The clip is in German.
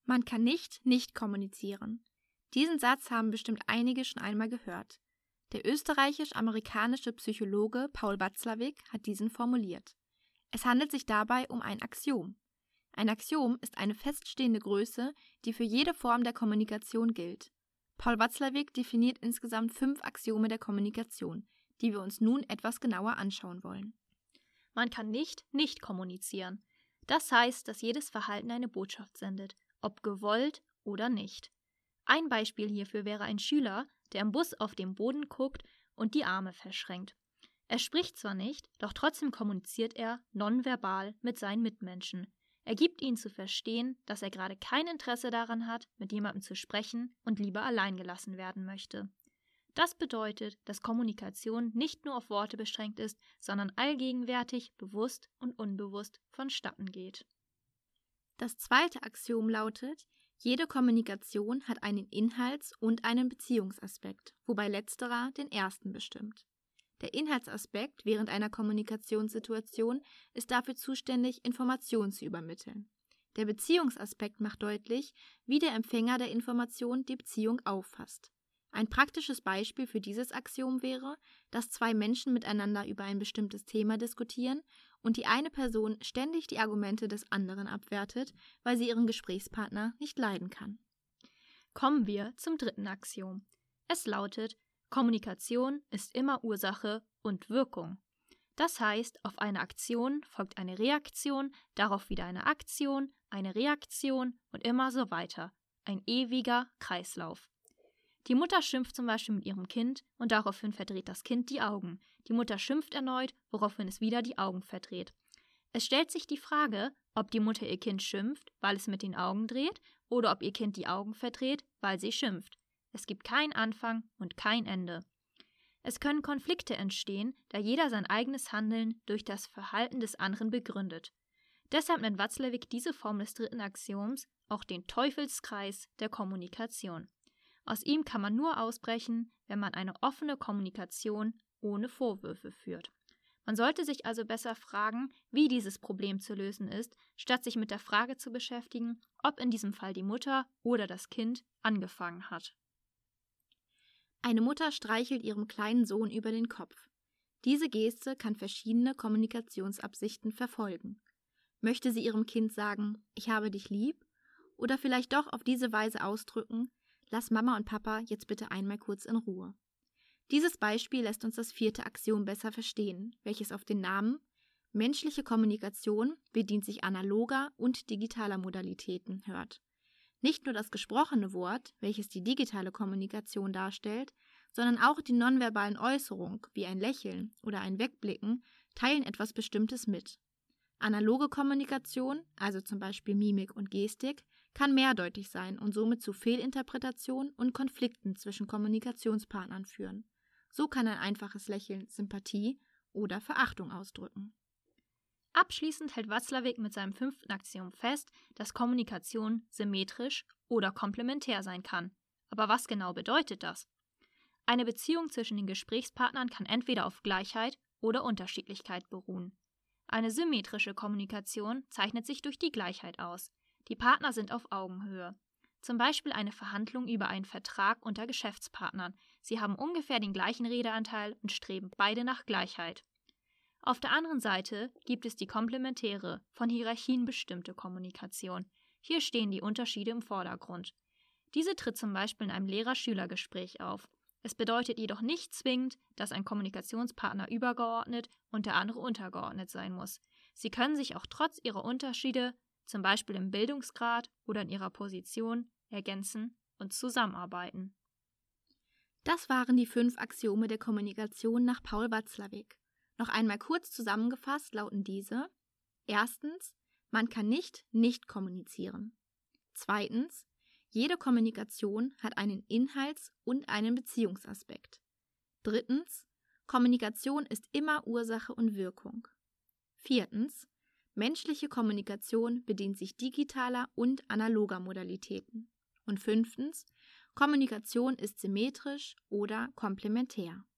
Man kann nicht kommunizieren. Diesen Satz haben bestimmt einige schon einmal gehört. Der österreichisch-amerikanische Psychologe Paul Watzlawick hat diesen formuliert. Es handelt sich dabei um ein Axiom. Ein Axiom ist eine feststehende Größe, die für jede Form der Kommunikation gilt. Paul Watzlawick definiert insgesamt 5 Axiome der Kommunikation, die wir uns nun etwas genauer anschauen wollen. Man kann nicht kommunizieren. Das heißt, dass jedes Verhalten eine Botschaft sendet, ob gewollt oder nicht. Ein Beispiel hierfür wäre ein Schüler, der im Bus auf den Boden guckt und die Arme verschränkt. Er spricht zwar nicht, doch trotzdem kommuniziert er nonverbal mit seinen Mitmenschen. Er gibt ihnen zu verstehen, dass er gerade kein Interesse daran hat, mit jemandem zu sprechen und lieber allein gelassen werden möchte. Das bedeutet, dass Kommunikation nicht nur auf Worte beschränkt ist, sondern allgegenwärtig, bewusst und unbewusst vonstatten geht. Das zweite Axiom lautet: Jede Kommunikation hat einen Inhalts- und einen Beziehungsaspekt, wobei letzterer den ersten bestimmt. Der Inhaltsaspekt während einer Kommunikationssituation ist dafür zuständig, Informationen zu übermitteln. Der Beziehungsaspekt macht deutlich, wie der Empfänger der Information die Beziehung auffasst. Ein praktisches Beispiel für dieses Axiom wäre, dass 2 Menschen miteinander über ein bestimmtes Thema diskutieren und die eine Person ständig die Argumente des anderen abwertet, weil sie ihren Gesprächspartner nicht leiden kann. Kommen wir zum dritten Axiom. Es lautet: Kommunikation ist immer Ursache und Wirkung. Das heißt, auf eine Aktion folgt eine Reaktion, darauf wieder eine Aktion, eine Reaktion und immer so weiter. Ein ewiger Kreislauf. Die Mutter schimpft zum Beispiel mit ihrem Kind und daraufhin verdreht das Kind die Augen. Die Mutter schimpft erneut, woraufhin es wieder die Augen verdreht. Es stellt sich die Frage, ob die Mutter ihr Kind schimpft, weil es mit den Augen dreht, oder ob ihr Kind die Augen verdreht, weil sie schimpft. Es gibt keinen Anfang und kein Ende. Es können Konflikte entstehen, da jeder sein eigenes Handeln durch das Verhalten des anderen begründet. Deshalb nennt Watzlawick diese Form des dritten Axioms auch den Teufelskreis der Kommunikation. Aus ihm kann man nur ausbrechen, wenn man eine offene Kommunikation ohne Vorwürfe führt. Man sollte sich also besser fragen, wie dieses Problem zu lösen ist, statt sich mit der Frage zu beschäftigen, ob in diesem Fall die Mutter oder das Kind angefangen hat. Eine Mutter streichelt ihrem kleinen Sohn über den Kopf. Diese Geste kann verschiedene Kommunikationsabsichten verfolgen. Möchte sie ihrem Kind sagen, ich habe dich lieb? Oder vielleicht doch auf diese Weise ausdrücken, lass Mama und Papa jetzt bitte einmal kurz in Ruhe. Dieses Beispiel lässt uns das 4. Axiom besser verstehen, welches auf den Namen menschliche Kommunikation bedient sich analoger und digitaler Modalitäten hört. Nicht nur das gesprochene Wort, welches die digitale Kommunikation darstellt, sondern auch die nonverbalen Äußerungen, wie ein Lächeln oder ein Wegblicken, teilen etwas Bestimmtes mit. Analoge Kommunikation, also zum Beispiel Mimik und Gestik, kann mehrdeutig sein und somit zu Fehlinterpretationen und Konflikten zwischen Kommunikationspartnern führen. So kann ein einfaches Lächeln Sympathie oder Verachtung ausdrücken. Abschließend hält Watzlawick mit seinem 5. Axiom fest, dass Kommunikation symmetrisch oder komplementär sein kann. Aber was genau bedeutet das? Eine Beziehung zwischen den Gesprächspartnern kann entweder auf Gleichheit oder Unterschiedlichkeit beruhen. Eine symmetrische Kommunikation zeichnet sich durch die Gleichheit aus. Die Partner sind auf Augenhöhe. Zum Beispiel eine Verhandlung über einen Vertrag unter Geschäftspartnern. Sie haben ungefähr den gleichen Redeanteil und streben beide nach Gleichheit. Auf der anderen Seite gibt es die komplementäre, von Hierarchien bestimmte Kommunikation. Hier stehen die Unterschiede im Vordergrund. Diese tritt zum Beispiel in einem Lehrer-Schüler-Gespräch auf. Es bedeutet jedoch nicht zwingend, dass ein Kommunikationspartner übergeordnet und der andere untergeordnet sein muss. Sie können sich auch trotz ihrer Unterschiede, zum Beispiel im Bildungsgrad oder in ihrer Position, ergänzen und zusammenarbeiten. Das waren die 5 Axiome der Kommunikation nach Paul Watzlawick. Noch einmal kurz zusammengefasst lauten diese: Erstens, man kann nicht kommunizieren. Zweitens, jede Kommunikation hat einen Inhalts- und einen Beziehungsaspekt. Drittens, Kommunikation ist immer Ursache und Wirkung. Viertens, menschliche Kommunikation bedient sich digitaler und analoger Modalitäten. Und 5. Kommunikation ist symmetrisch oder komplementär.